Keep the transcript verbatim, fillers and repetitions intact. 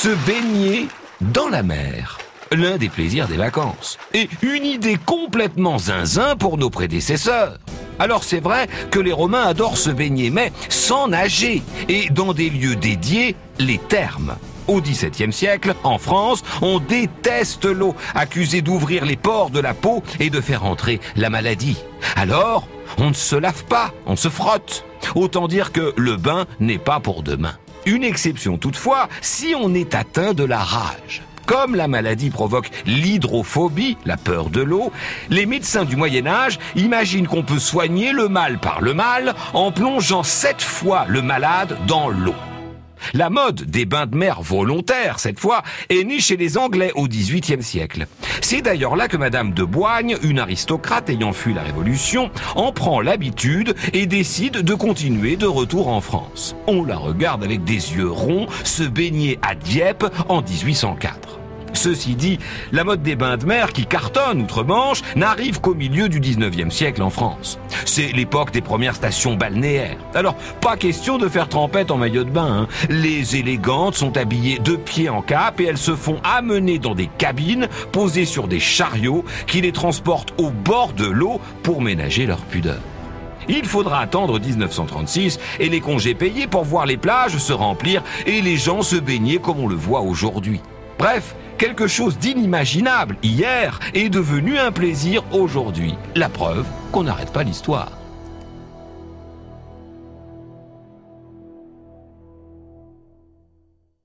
se baigner dans la mer. L'un des plaisirs des vacances. Et une idée complètement zinzin pour nos prédécesseurs. Alors c'est vrai que les Romains adorent se baigner, mais sans nager, et dans des lieux dédiés, les thermes. Au dix-septième siècle, en France, on déteste l'eau, accusée d'ouvrir les pores de la peau et de faire entrer la maladie. Alors, on ne se lave pas, on se frotte. Autant dire que le bain n'est pas pour demain. Une exception toutefois, si on est atteint de la rage. Comme la maladie provoque l'hydrophobie, la peur de l'eau, les médecins du Moyen-Âge imaginent qu'on peut soigner le mal par le mal en plongeant sept fois le malade dans l'eau. La mode des bains de mer volontaires, cette fois, est née chez les Anglais au dix-huitième siècle. C'est d'ailleurs là que Madame de Boigne, une aristocrate ayant fui la Révolution, en prend l'habitude et décide de continuer de retour en France. On la regarde avec des yeux ronds se baigner à Dieppe en dix-huit cent quatre. Ceci dit, la mode des bains de mer qui cartonne outre-Manche n'arrive qu'au milieu du dix-neuvième siècle en France. C'est l'époque des premières stations balnéaires. Alors, pas question de faire trempette en maillot de bain, hein. Les élégantes sont habillées de pied en cap et elles se font amener dans des cabines posées sur des chariots qui les transportent au bord de l'eau pour ménager leur pudeur. Il faudra attendre dix-neuf cent trente-six et les congés payés pour voir les plages se remplir et les gens se baigner comme on le voit aujourd'hui. Bref, quelque chose d'inimaginable hier est devenu un plaisir aujourd'hui. La preuve qu'on n'arrête pas l'histoire.